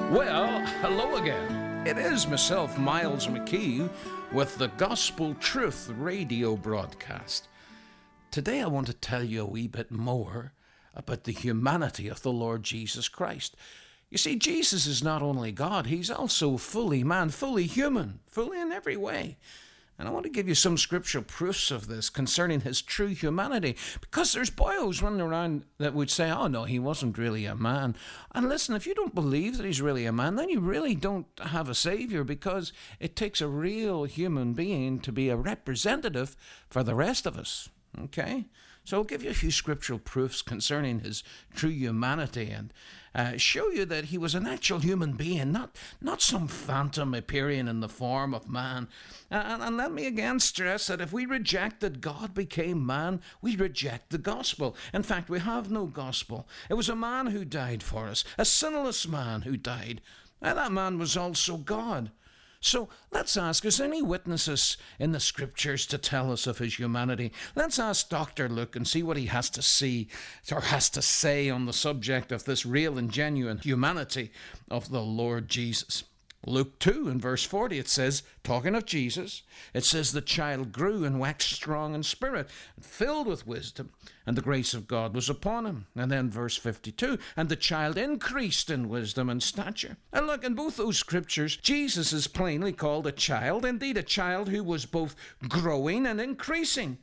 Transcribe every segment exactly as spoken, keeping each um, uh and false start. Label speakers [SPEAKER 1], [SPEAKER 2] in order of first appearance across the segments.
[SPEAKER 1] Well, hello again. It is myself, Miles McKee, with the Gospel Truth radio broadcast. Today I want to tell you a wee bit more about the humanity of the Lord Jesus Christ. You see, Jesus is not only God, he's also fully man, fully human, fully in every way. And I want to give you some scriptural proofs of this concerning his true humanity, because there's boyos running around that would say, oh no, he wasn't really a man. And listen, if you don't believe that he's really a man, then you really don't have a savior, because it takes a real human being to be a representative for the rest of us. Okay? So I'll give you a few scriptural proofs concerning his true humanity and uh, show you that he was an actual human being, not not some phantom appearing in the form of man. And, and let me again stress that if we reject that God became man, we reject the gospel. In fact, we have no gospel. It was a man who died for us, a sinless man who died. And that man was also God. So let's ask, is there any witnesses in the scriptures to tell us of his humanity? Let's ask Doctor Luke and see what he has to see or has to say on the subject of this real and genuine humanity of the Lord Jesus. Luke two in verse forty, it says, talking of Jesus, it says, the child grew and waxed strong in spirit, filled with wisdom, and the grace of God was upon him. And then verse fifty-two, and the child increased in wisdom and stature. And look, in both those scriptures, Jesus is plainly called a child, indeed a child who was both growing and increasing.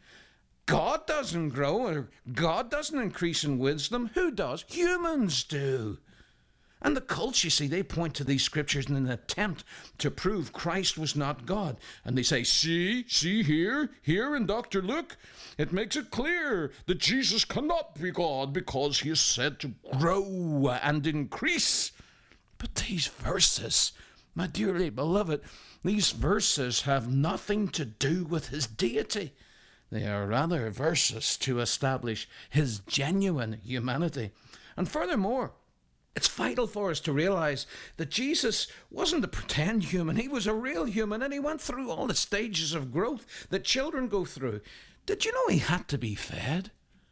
[SPEAKER 1] God doesn't grow, or God doesn't increase in wisdom. Who does? Humans do. And the cults, you see, they point to these scriptures in an attempt to prove Christ was not God. And they say, see, see here, here in Doctor Luke, it makes it clear that Jesus cannot be God because he is said to grow and increase. But these verses, my dearly beloved, these verses have nothing to do with his deity. They are rather verses to establish his genuine humanity. And furthermore, it's vital for us to realize that Jesus wasn't a pretend human. He was a real human, and he went through all the stages of growth that children go through. Did you know he had to be fed?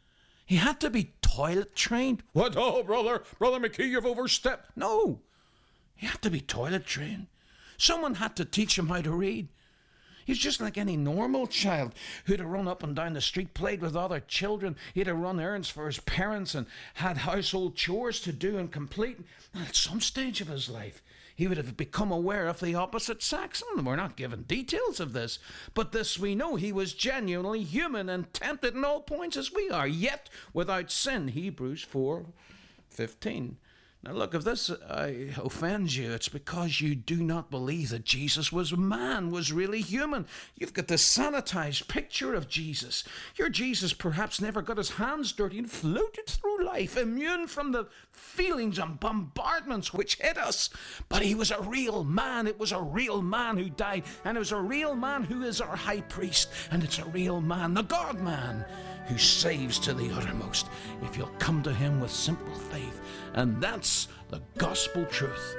[SPEAKER 1] He had to be toilet trained. What? Oh, brother, brother McKee, you've overstepped. No, he had to be toilet trained. Someone had to teach him how to read. He's just like any normal child who'd have run up and down the street, played with other children. He'd have run errands for his parents and had household chores to do and complete. And at some stage of his life, he would have become aware of the opposite sex. And we're not given details of this, but this we know: he was genuinely human and tempted in all points as we are, yet without sin. Hebrews four fifteen. Now look, if this uh, offends you, it's because you do not believe that Jesus was man, was really human. You've got this sanitized picture of Jesus. Your Jesus perhaps never got his hands dirty and floated through life, immune from the feelings and bombardments which hit us. But he was a real man. It was a real man who died, and it was a real man who is our high priest, and it's a real man, the God-man, who saves to the uttermost if you'll come to him with simple faith. And that's the gospel truth.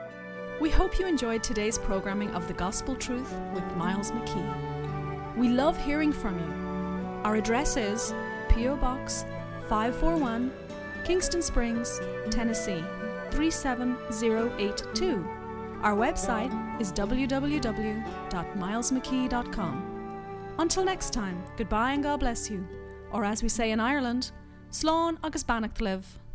[SPEAKER 2] We hope you enjoyed today's programming of The Gospel Truth with Miles McKee. We love hearing from you. Our address is P O Box five forty-one, Kingston Springs, Tennessee three seven zero eight two. Our website is w w w dot miles mckee dot com. Until next time, goodbye and God bless you. Or as we say in Ireland, Slán agus Bannacht live.